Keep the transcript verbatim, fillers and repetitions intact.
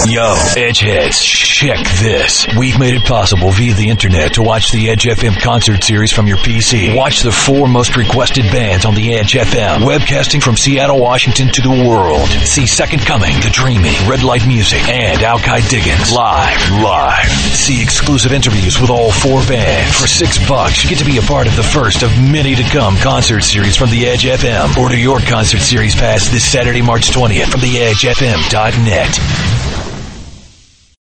Yo, Edgeheads, check this. We've made it possible via the internet to watch the Edge F M concert series from your P C. Watch the four most requested bands on the Edge F M, webcasting from Seattle, Washington to the world. See Second Coming, The Dreaming, Red Light Music, and Alki Diggins live, live. See exclusive interviews with all four bands. For six bucks, you get to be a part of the first of many to come concert series from the Edge F M. Order your concert series pass this Saturday, March twentieth from the edge f m dot net.